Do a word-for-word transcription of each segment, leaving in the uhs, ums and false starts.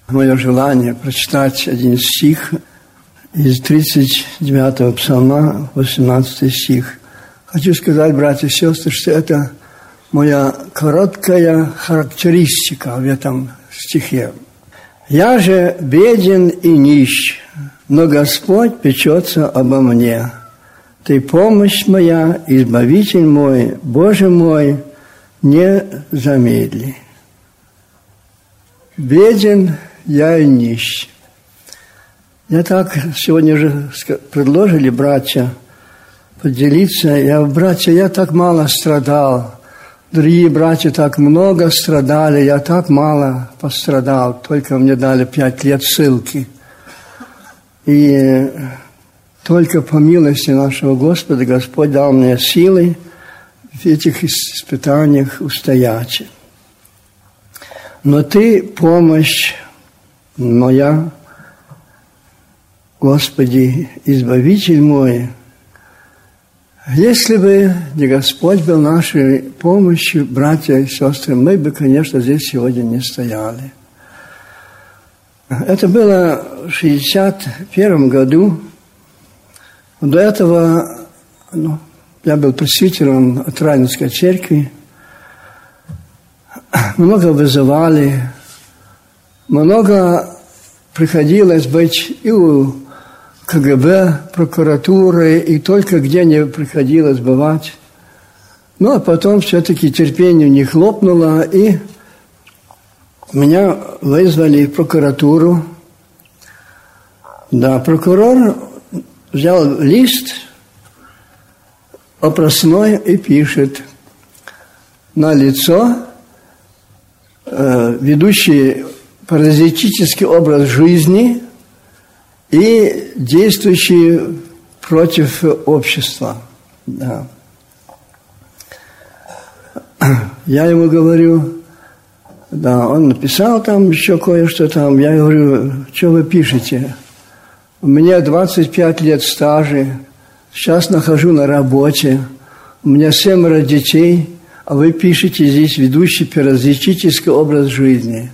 мое желание прочитать один стих из тридцать девятого псалма, восемнадцатый стих. Хочу сказать, братья и сестры, что это моя короткая характеристика в этом стихе. «Я же беден и нищ, но Господь печется обо мне. Ты помощь моя, избавитель мой, Боже мой, не замедли». Беден я и нищ. Я так сегодня уже предложили, братья, поделиться. Я, братья, я так мало страдал. Другие братья так много страдали, я так мало пострадал. Только мне дали пять лет ссылки. И только по милости нашего Господа Господь дал мне силы в этих испытаниях устоять. Но Ты помощь моя, Господи, избавитель мой. Если бы не Господь был нашей помощью, братья и сестры, мы бы, конечно, здесь сегодня не стояли. Это было в шестьдесят первом году. До этого ну, я был пресвитером от Ранинской церкви. Много вызывали, много приходилось быть и у КГБ, прокуратуры, и только где не приходилось бывать. Ну, а потом все-таки терпение не хлопнуло, и меня вызвали в прокуратуру. Да, прокурор взял лист опросной и пишет: на лицо э, ведущий паразитический образ жизни и действующий против общества. Да. Я ему говорю, да, он написал там еще кое-что там. Я говорю, что вы пишете? У меня двадцать пять лет стажа, сейчас нахожу на работе, у меня семеро детей, а вы пишете здесь ведущий паразитический образ жизни.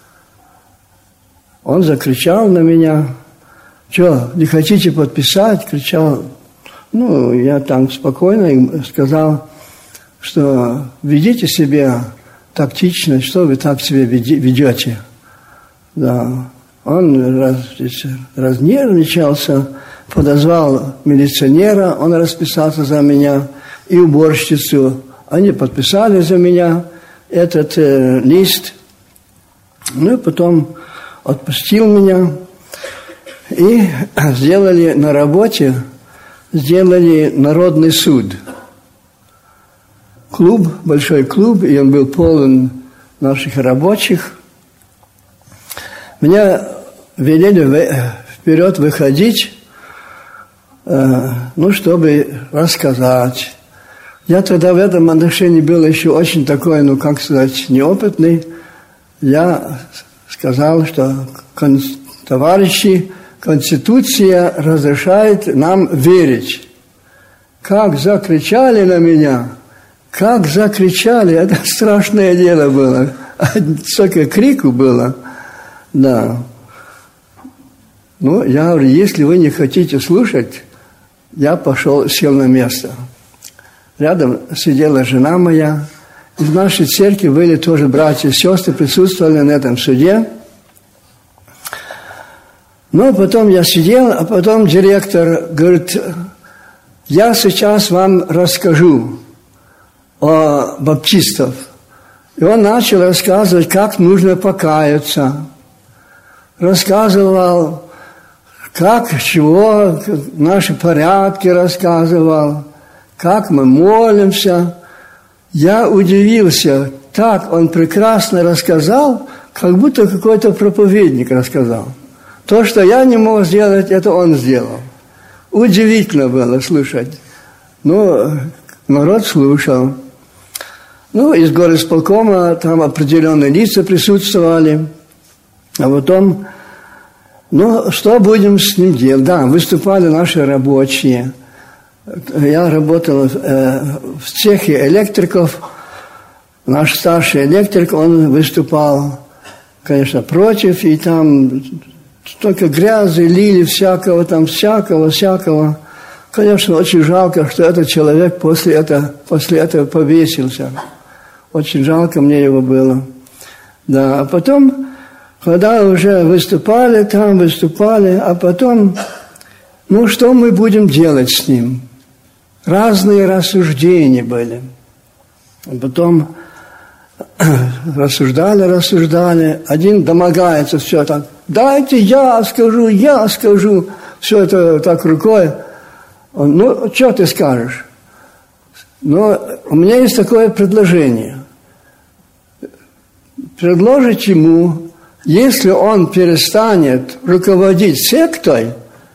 Он закричал на меня: что, не хотите подписать? Кричал. Ну, я там спокойно сказал, что ведите себя тактично, что вы так себя ведете. Да. Он раз, разнервничался, подозвал милиционера, он расписался за меня, и уборщицу. Они подписали за меня этот э, лист. Ну, и потом отпустил меня. И сделали на работе, сделали народный суд. Клуб, большой клуб, и он был полон наших рабочих. Меня велели вперед выходить, ну, чтобы рассказать. Я тогда в этом отношении был еще очень такой, ну, как сказать, неопытный. Я сказал, что товарищи, Конституция разрешает нам верить. Как закричали на меня, как закричали, это страшное дело было. Столько крику было. Да. Ну, я говорю, если вы не хотите слушать, я пошел, сел на место. Рядом сидела жена моя. Из нашей церкви были тоже братья и сестры, присутствовали на этом суде. Ну, потом я сидел, а потом директор говорит: я сейчас вам расскажу о баптистах. И он начал рассказывать, как нужно покаяться. Рассказывал, как, чего, наши порядки рассказывал, как мы молимся. Я удивился, так он прекрасно рассказал, как будто какой-то проповедник рассказал. То, что я не мог сделать, это он сделал. Удивительно было слушать. Ну, народ слушал. Ну, из горисполкома там определенные лица присутствовали. А потом, ну, что будем с ним делать? Да, выступали наши рабочие. Я работал э, в цехе электриков. Наш старший электрик, он выступал. конечно, против, и там только грязи лили, всякого там, всякого, всякого. Конечно, очень жалко, что этот человек после этого, после этого повесился. Очень жалко мне его было. Да, а потом, когда уже выступали там, выступали, а потом, ну, что мы будем делать с ним? Разные рассуждения были. А потом рассуждали, рассуждали. Один домогается, все так, дайте я скажу, я скажу. Все это так рукой. Он, ну, что ты скажешь? Но у меня есть такое предложение. Предложить ему, если он перестанет руководить сектой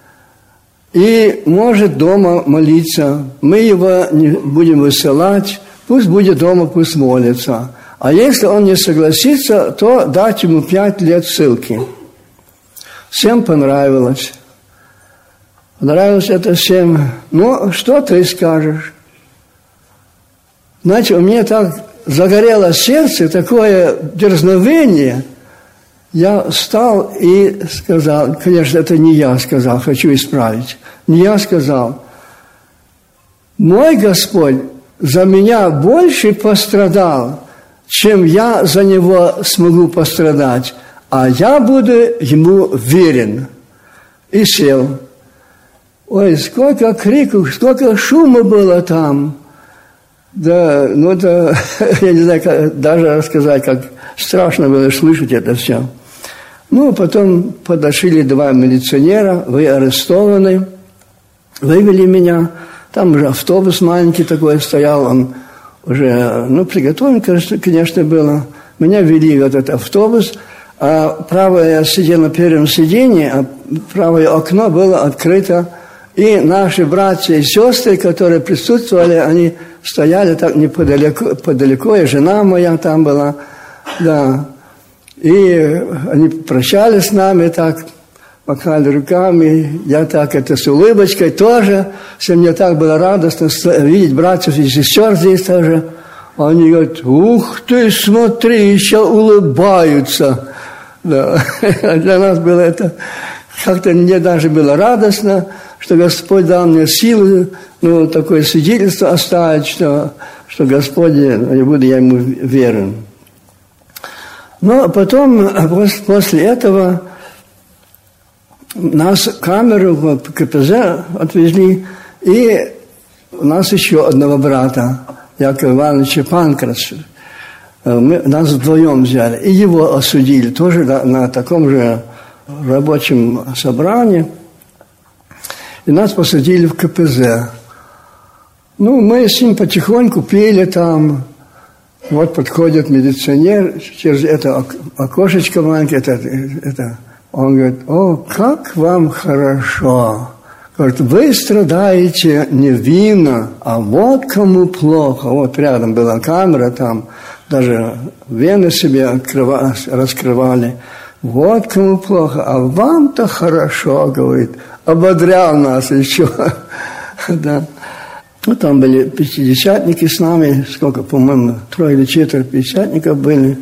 и может дома молиться, мы его не будем высылать, пусть будет дома, пусть молится. А если он не согласится, то дать ему пять лет ссылки. Всем понравилось. Понравилось это всем. Ну, что ты скажешь? Знаете, у меня так загорело сердце, такое дерзновение. Я встал и сказал, конечно, это не я сказал, хочу исправить. Не я сказал. Мой Господь за меня больше пострадал, чем я за него смогу пострадать, а я буду ему верен. И сел. Ой, сколько криков, сколько шума было там. Да, ну это, я не знаю, как, даже рассказать, как страшно было слышать это все. Ну, потом подошли два милиционера, вы арестованы, вывели меня. Там уже автобус маленький такой стоял, он уже, ну, приготовлен, конечно, было. Меня вели в этот автобус, а правое, я сидел на первом сиденье, а правое окно было открыто. И наши братья и сестры, которые присутствовали, они стояли так неподалеку, подалеку, и жена моя там была, да. И они прощались с нами так, махали руками, я так это с улыбочкой тоже, все мне так было радостно видеть братьев и сестер здесь тоже. Они говорят, ух ты, смотри, еще улыбаются. Да. Для нас было это, как-то мне даже было радостно, что Господь дал мне силу, ну, такое свидетельство оставить, что, что Господь, я буду я ему верен. Но потом, после этого, нас в камеру в ка пэ зэ отвезли, и у нас еще одного брата, Якова Ивановича Панкраса, мы, нас вдвоем взяли, и его осудили тоже на, на таком же рабочем собрании. И нас посадили в ка пэ зэ. Ну, мы с ним потихоньку пели там. Вот подходит милиционер через это окошечко маленькое. Это, это. Он говорит, о, как вам хорошо. Говорит, вы страдаете невинно, а вот кому плохо. Вот рядом была камера там. Даже вены себе открывали, раскрывали. Вот кому плохо, а вам-то хорошо, говорит. Ободрял нас еще. Да. Ну, там были пятидесятники с нами, сколько, по-моему, трое или четверо пятидесятников были.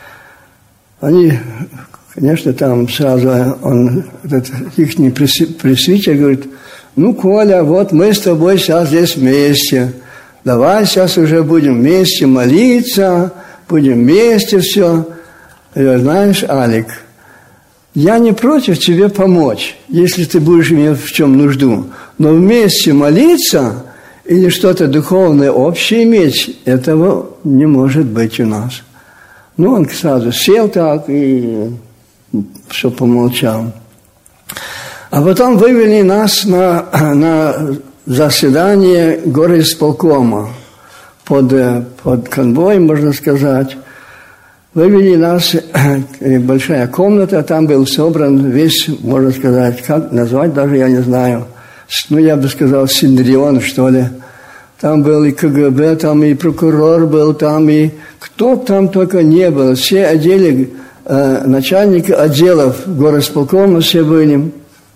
Они, конечно, там сразу, он, этот их пресвитер говорит, ну, Коля, вот мы с тобой сейчас здесь вместе. Давай сейчас уже будем вместе молиться, будем вместе все. Я говорю, знаешь, Алик, я не против тебе помочь, если ты будешь иметь в чем нужду. Но вместе молиться или что-то духовное общее иметь, этого не может быть у нас. Ну, он сразу сел так и все помолчал. А потом вывели нас на, на заседание горисполкома под, под конвоем, можно сказать. Вывели нас, большая комната, там был собран весь, можно сказать, как назвать даже, я не знаю, ну, я бы сказал, синедрион, что ли. Там был и ка гэ бэ, там и прокурор был, там и кто там только не был. Все отделы, э, начальники отделов горосполкома все были.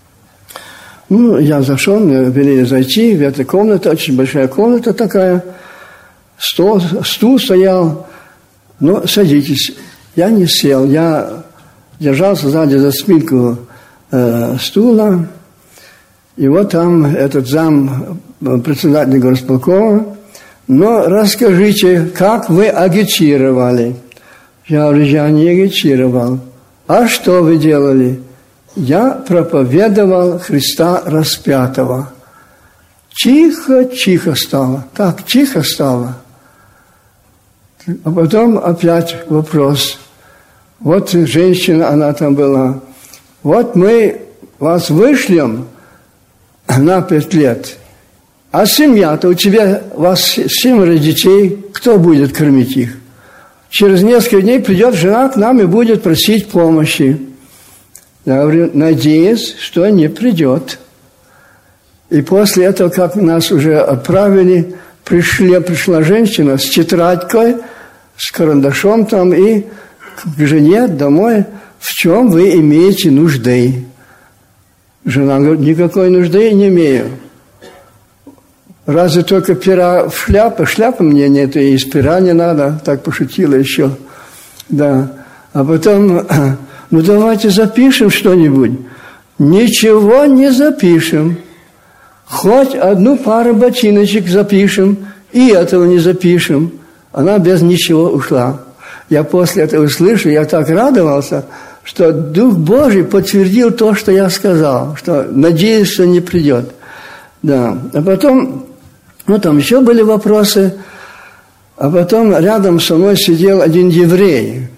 Ну, я зашел, мне велели зайти в эту комнату, очень большая комната такая, стол, стул стоял. Ну, садитесь. Я не сел, я держался сзади за спинку э, стула. И вот там этот зам председателя горосполкома: но расскажите, как вы агитировали? Я говорю: я не агитировал. А что вы делали? Я проповедовал Христа распятого. Тихо-тихо стало. Так, тихо стало. А потом опять вопрос. Вот женщина, она там была. Вот мы вас вышлем на пять лет. А семья-то у тебя, у вас семеро детей, кто будет кормить их? Через несколько дней придет жена к нам и будет просить помощи. Я говорю: надеюсь, что не придет. И после этого, как нас уже отправили, пришли, пришла женщина с тетрадкой, с карандашом там, и к жене домой: в чем вы имеете нужды? Жена говорит: никакой нужды не имею. Разве только пера в шляпе? Шляпы мне нет, и из пера не надо. Так пошутила еще. Да. А потом: ну давайте запишем что-нибудь. Ничего не запишем. Хоть одну пару ботиночек запишем, и этого не запишем. Она без ничего ушла. Я после этого услышал, я так радовался, что Дух Божий подтвердил то, что я сказал, что надеюсь, что не придет. Да. А потом, ну там еще были вопросы, а потом рядом со мной сидел один еврей.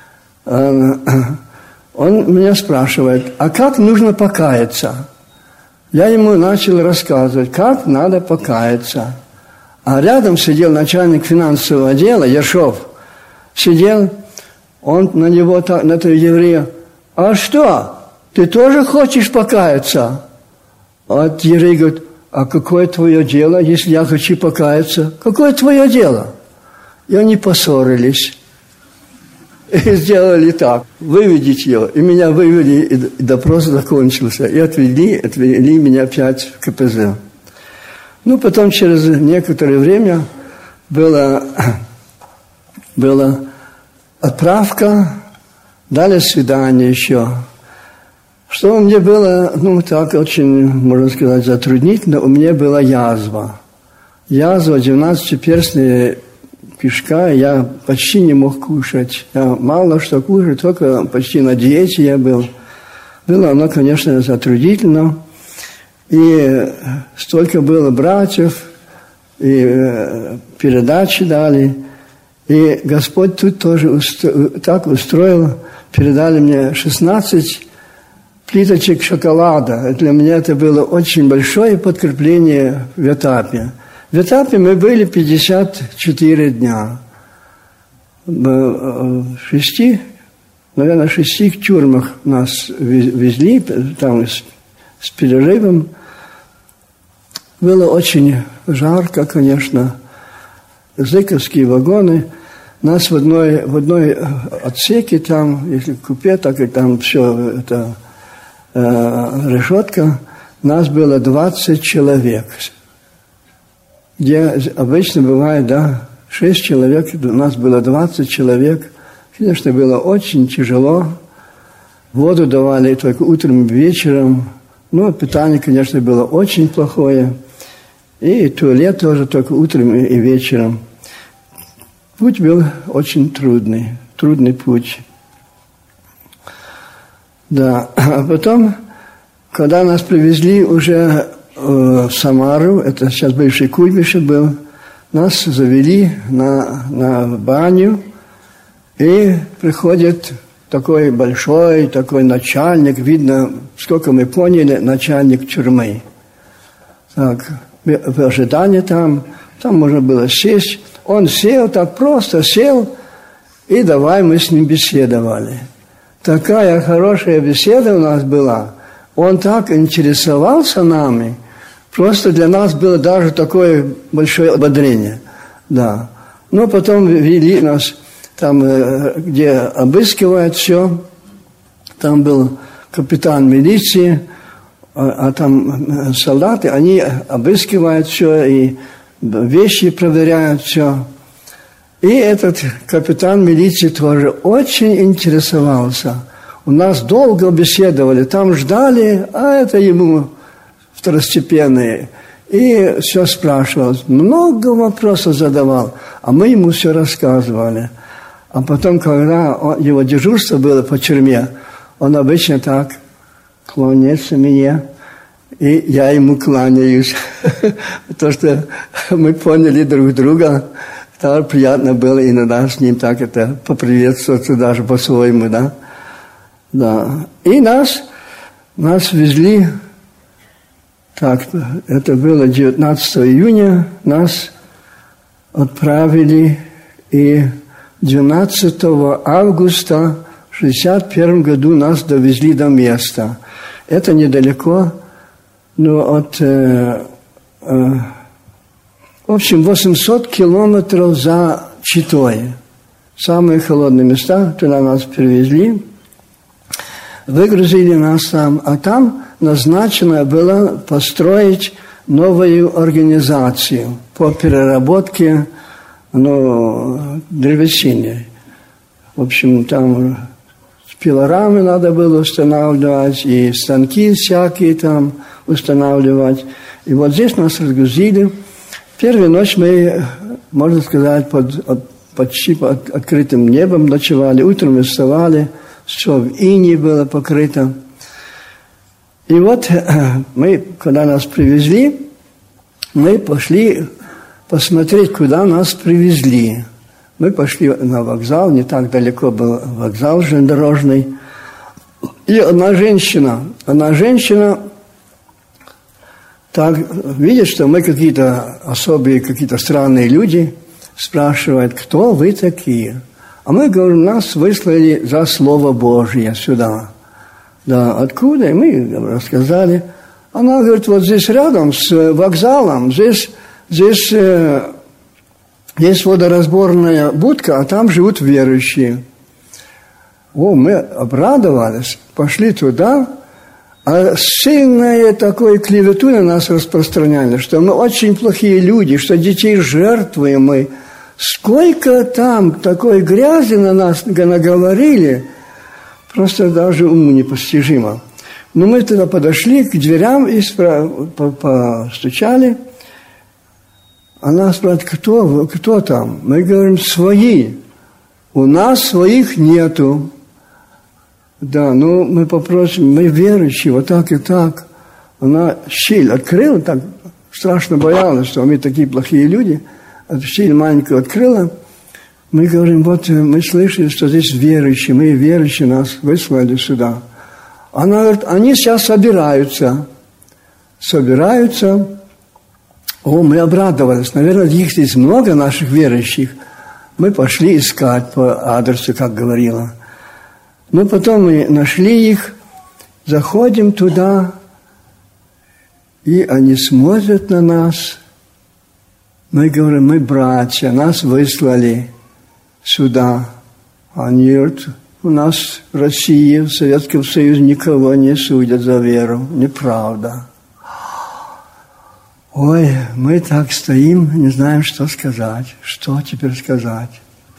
Он меня спрашивает: а как нужно покаяться? Я ему начал рассказывать, как надо покаяться. А рядом сидел начальник финансового отдела, Ершов. Сидел, он на него, на этого еврея: а что, ты тоже хочешь покаяться? А еврей говорит: а какое твое дело, если я хочу покаяться? Какое твое дело? И они поссорились. И сделали так: выведите его. И меня вывели, и допрос закончился. И отвели, отвели меня опять в ка пэ зэ. Ну, потом через некоторое время была, была отправка, дали свидание еще. Что у меня было, ну, так очень, можно сказать, затруднительно, у меня была язва. Язва двенадцатиперстная кишка, я почти не мог кушать. Я мало что кушал, только почти на диете я был. Было оно, конечно, затруднительно. И столько было братьев, и передачи дали. И Господь тут тоже устро... так устроил, передали мне шестнадцать плиточек шоколада. Для меня это было очень большое подкрепление в этапе. В этапе мы были пятьдесят четыре дня. В шести, наверное, в шести тюрьмах нас везли, там с, с перерывом. Было очень жарко, конечно. Зыковские вагоны. Нас в одной, в одной отсеке, там, если купе, так и там все, это э, решетка, нас было двадцать человек. Где обычно бывает, да, шесть человек, у нас было двадцать человек. Конечно, было очень тяжело. Воду давали только утром и вечером. Ну, питание, конечно, было очень плохое. И туалет тоже только утром и вечером. Путь был очень трудный, трудный путь. Да, а потом, когда нас привезли уже в Самару, это сейчас бывший Куйбышев был, нас завели на, на баню, и приходит такой большой, такой начальник, видно, сколько мы поняли, начальник тюрьмы. Так, в ожидании там, там можно было сесть. Он сел, так просто сел, и давай мы с ним беседовали. Такая хорошая беседа у нас была. Он так интересовался нами, просто для нас было даже такое большое ободрение. Да. Но потом вели нас там, где обыскивают все. Там был капитан милиции, а, а там солдаты, они обыскивают все и вещи проверяют все. И этот капитан милиции тоже очень интересовался. У нас долго беседовали, там ждали, а это ему второстепенные. И все спрашивал, много вопросов задавал, а мы ему все рассказывали. А потом, когда он, его дежурство было по тюрьме, он обычно так кланяется мне, и я ему кланяюсь. То, что мы поняли друг друга, то приятно было иногда с ним так это поприветствоваться даже по-своему, да. Да. И нас, нас везли, так, это было девятнадцатого июня, нас отправили, и двенадцатого августа в шестьдесят первом году нас довезли до места. Это недалеко, но от, э, э, в общем, восемьсот километров за Читой. Самые холодные места, туда нас перевезли, выгрузили нас там, а там назначено было построить новую организацию по переработке, ну, древесины. В общем, там пилорамы надо было устанавливать, и станки всякие там устанавливать. И вот здесь нас разгрузили. Первую ночь мы, можно сказать, под, почти под открытым небом ночевали. Утром мы вставали, все в инее было покрыто. И вот мы, когда нас привезли, мы пошли посмотреть, куда нас привезли. Мы пошли на вокзал, не так далеко был вокзал железнодорожный. И одна женщина, одна женщина так видит, что мы какие-то особые, какие-то странные люди, спрашивает, кто вы такие? А мы говорим, нас выслали за Слово Божье сюда. Да, откуда? И мы рассказали. Она говорит, вот здесь рядом с вокзалом, здесь, здесь э, есть водоразборная будка, а там живут верующие. О, мы обрадовались, пошли туда, а сильное такое клевету на нас распространяли, что мы очень плохие люди, что детей жертвуем мы. Сколько там такой грязи на нас наговорили, просто даже уму непостижимо. Но мы тогда подошли к дверям и постучали. Она спрашивает, кто, кто там? Мы говорим, свои. У нас своих нету. Да, ну мы попросим, мы верующие, вот так и так. Она щель открыла, так страшно боялась, что мы такие плохие люди. Щель маленькую открыла. Мы говорим, вот мы слышали, что здесь верующие, мы верующие, нас выслали сюда. Она говорит, они сейчас собираются. Собираются. О, мы обрадовались. Наверное, их здесь много, наших верующих. Мы пошли искать по адресу, как говорила. Но потом мы нашли их, заходим туда, и они смотрят на нас. Мы говорим, мы братья, нас выслали сюда. Они говорят, у нас в России, в Советском Союзе никого не судят за веру. Неправда. Ой, мы так стоим, не знаем, что сказать. Что теперь сказать?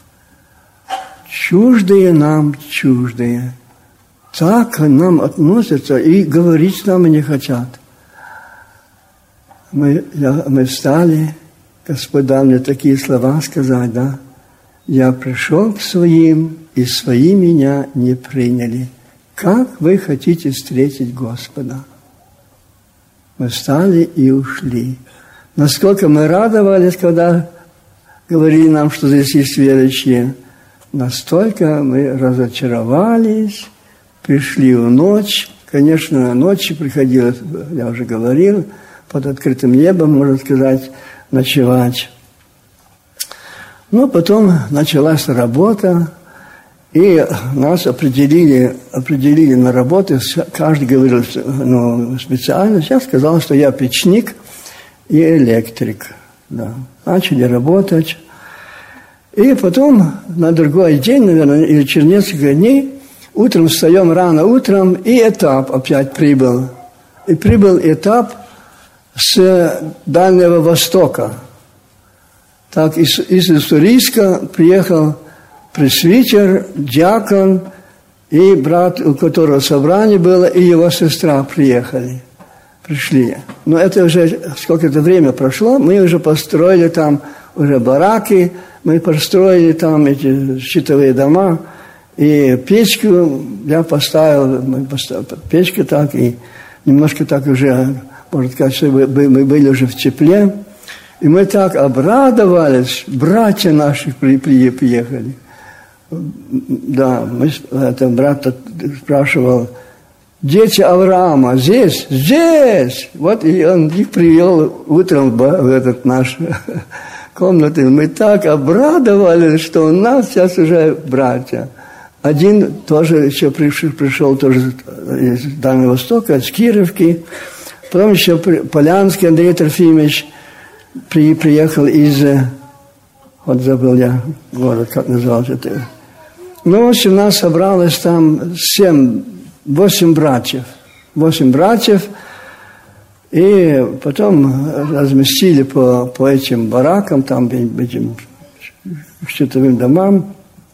Чуждые нам, чуждые. Так к нам относятся и говорить с нами не хотят. Мы, я, мы встали, Господь дал мне такие слова сказать, да? Я пришел к своим, и свои меня не приняли. Как вы хотите встретить Господа? Мы встали и ушли. Насколько мы радовались, когда говорили нам, что здесь есть верующие, настолько мы разочаровались, пришли в ночь. Конечно, ночью приходилось, я уже говорил, под открытым небом, можно сказать, ночевать. Ну, потом началась работа, и нас определили, определили на работу, каждый говорил, ну, специальность. Я сказал, что я печник и электрик. Да. Начали работать. И потом на другой день, наверное, или через несколько дней, утром встаем рано утром, и этап опять прибыл. И прибыл этап с Дальнего Востока. Так, из, из Уссурийска приехал пресвитер, диакон И брат, у которого собрание было, и его сестра приехали, пришли. Но это уже сколько-то время прошло, мы уже построили там уже бараки, мы построили там эти щитовые дома, и печку я поставил, мы поставили печку так, и немножко так уже, можно сказать, что мы были уже в тепле. И мы так обрадовались, братья наши приехали. Да, мы, это брат спрашивал, дети Авраама здесь? Здесь! Вот и он их привел утром в этот наш комнату. Мы так обрадовались, что у нас сейчас уже братья. Один тоже еще пришел, пришел тоже из Дальнего Востока, из Кировки. Потом еще Полянский Андрей Трофимович при, приехал из, вот забыл я город, как назывался это. Ну, в общем, у нас собралось там семь, восемь братьев. Восемь братьев. И потом разместили по, по этим баракам, там, этим щитовым домам.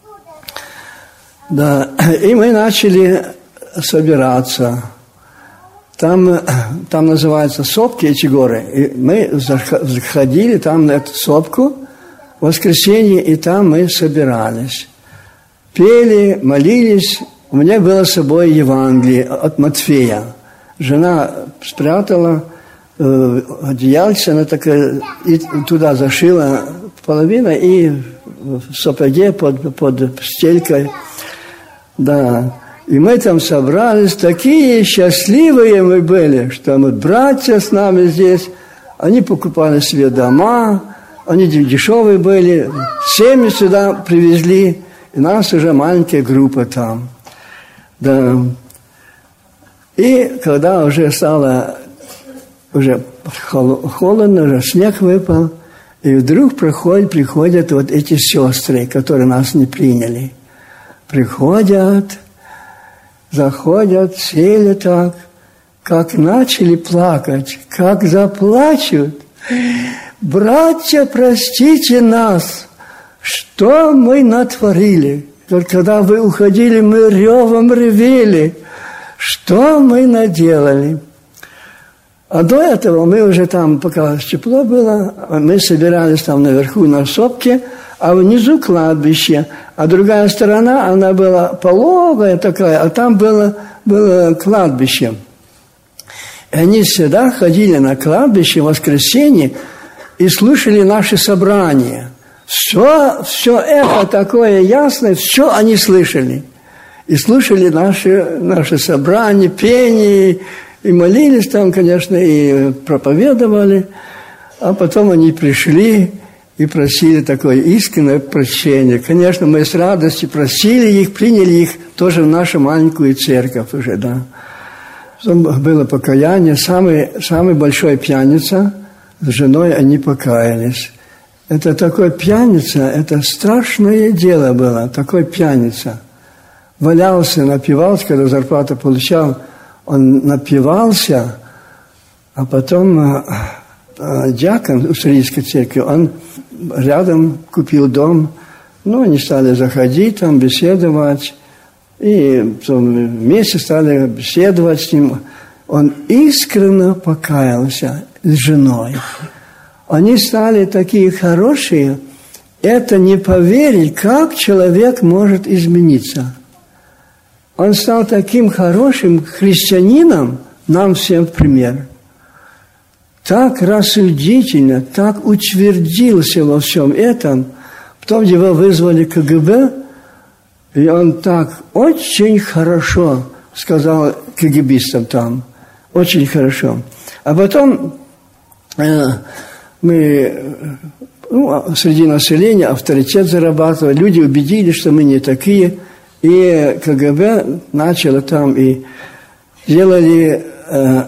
Да. И мы начали собираться. Там, там называются сопки, эти горы. И мы заходили там на эту сопку в воскресенье, и там мы собирались. Пели, молились. У меня было с собой Евангелие от Матфея. Жена спрятала э, одеяльце, она такая, и туда зашила половину, и в сапоге под, под стелькой. Да. И мы там собрались, такие счастливые мы были, что мы братья с нами здесь. Они покупали себе дома, они дешевые были, семьи сюда привезли. И у нас уже маленькая группа там. Да. И когда уже стало уже холодно, уже снег выпал, и вдруг приходят, приходят вот эти сестры, которые нас не приняли. Приходят, заходят, сели так, как начали плакать, как заплачут. Братья, простите нас, что мы натворили? Когда вы уходили, мы ревом ревели. Что мы наделали? А до этого мы уже там, пока тепло было, мы собирались там наверху на сопке, а внизу кладбище. А другая сторона, она была пологая такая, а там было, было кладбище. И они всегда ходили на кладбище в воскресенье и слушали наши собрания. Все, все это такое ясное, все они слышали. И слушали наши, наши собрания, пение, и молились там, конечно, и проповедовали. А потом они пришли и просили такое искреннее прощение. Конечно, мы с радостью просили их, приняли их тоже в нашу маленькую церковь уже, да. Потом было покаяние. Самый, самый большой пьяница, с женой они покаялись. Это такой пьяница, это страшное дело было, такой пьяница. Валялся, напивался, когда зарплату получал, он напивался, а потом э, дьякон Уссурийской церкви, он рядом купил дом, ну, они стали заходить там, беседовать, и вместе стали беседовать с ним. Он искренне покаялся с женой. Они стали такие хорошие, это не поверить, как человек может измениться. Он стал таким хорошим христианином, нам всем в пример. Так рассудительно, так утвердился во всем этом. Потом его вызвали ка гэ бэ, и он так очень хорошо сказал ка гэ бистам там. Очень хорошо. А потом э, мы ну, среди населения авторитет зарабатывали. Люди убедились, что мы не такие. И ка гэ бэ начало там и делали э,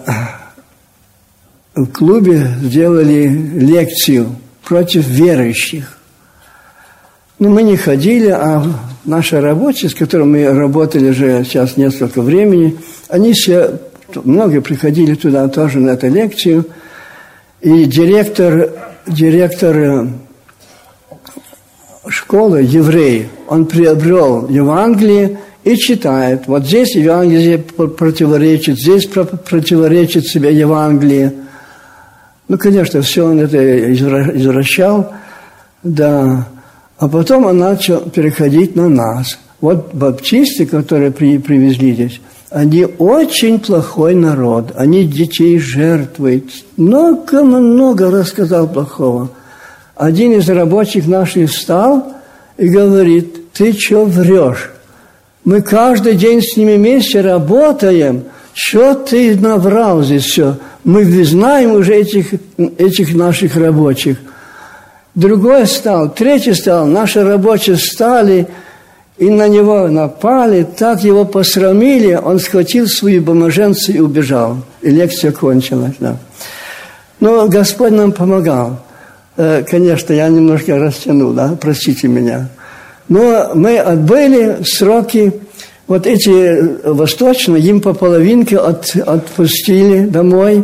в клубе сделали лекцию против верующих. Ну, мы не ходили, а наши рабочие, с которыми мы работали уже сейчас несколько времени, они все, многие приходили туда тоже на эту лекцию. И директор, директор школы, еврей, он приобрел Евангелие и и читает. Вот здесь Евангелие противоречит, здесь противоречит себе Евангелие. Ну, конечно, все он это извращал, да. А потом он начал переходить на нас. Вот баптисты, которые при, привезли здесь, они очень плохой народ. Они детей жертвуют. Много-много рассказал плохого. Один из рабочих наших встал и говорит: ты что врешь? Мы каждый день с ними вместе работаем. Что ты наврал здесь все? Мы знаем уже этих, этих наших рабочих. Другой стал, третий стал. Наши рабочие встали и на него напали, так его посрамили, он схватил свою бумаженцу и убежал. И лекция кончилась, да. Но Господь нам помогал. Конечно, я немножко растянул, да, простите меня. Но мы отбыли сроки, вот эти восточные, им по половинке от, отпустили домой,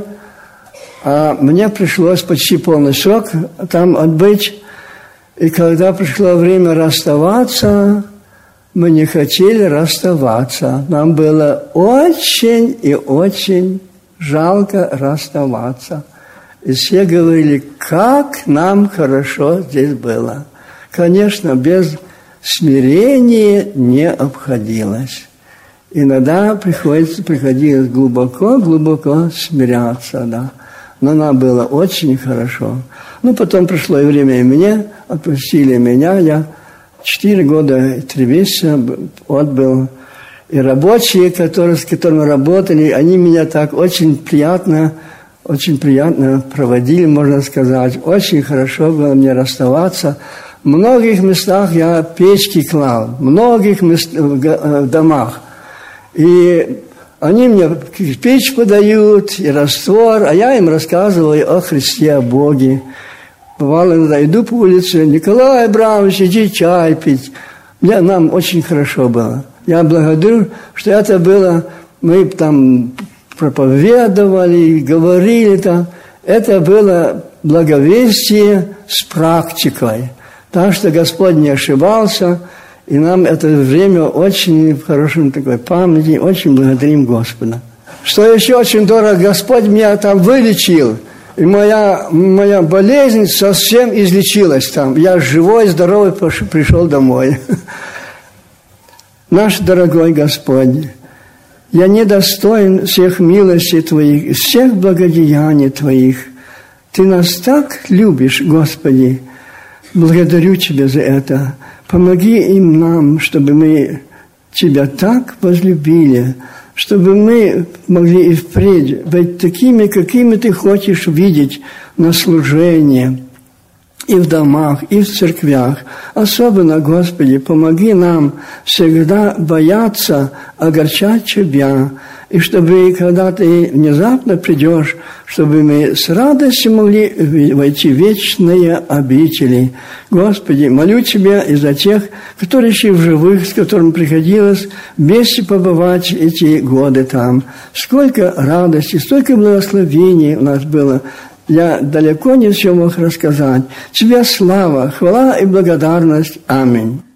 а мне пришлось почти полный срок там отбыть. И когда пришло время расставаться, мы не хотели расставаться. Нам было очень и очень жалко расставаться. И все говорили, как нам хорошо здесь было. Конечно, без смирения не обходилось. Иногда приходится, приходилось глубоко-глубоко смиряться, да. Но нам было очень хорошо. Ну, потом пришло и время и мне, отпустили меня. Я четыре года и три месяца отбыл. И рабочие, которые, с которыми работали, они меня так очень приятно, очень приятно проводили, можно сказать. Очень хорошо было мне расставаться. В многих местах я печки клал, в многих мест, в домах. И они мне печь подают, и раствор, а я им рассказываю о Христе, о Боге. Бывало, иногда иду по улице: Николай Абрамович, иди чай пить. Мне, нам очень хорошо было. Я благодарю, что это было, мы там проповедовали, говорили там. Это было благовестие с практикой. Так что Господь не ошибался, и нам это время очень в хорошем такой памяти, очень благодарим Господа. Что еще очень дорого, Господь меня там вылечил, и моя, моя болезнь совсем излечилась там. Я живой, здоровый пришел домой. Наш дорогой Господь, я недостоин всех милостей Твоих, всех благодеяний Твоих. Ты нас так любишь, Господи. Благодарю Тебя за это. Помоги им нам, чтобы мы Тебя так возлюбили, чтобы мы могли и впредь быть такими, какими Ты хочешь видеть на служении, и в домах, и в церквях. Особенно, Господи, помоги нам всегда бояться огорчать Тебя, и чтобы, когда Ты внезапно придешь, чтобы мы с радостью могли войти в вечные обители. Господи, молю Тебя и за тех, которые еще в живых, с которыми приходилось вместе побывать эти годы там. Сколько радости, столько благословений у нас было. Я далеко не все мог рассказать. Тебе слава, хвала и благодарность. Аминь.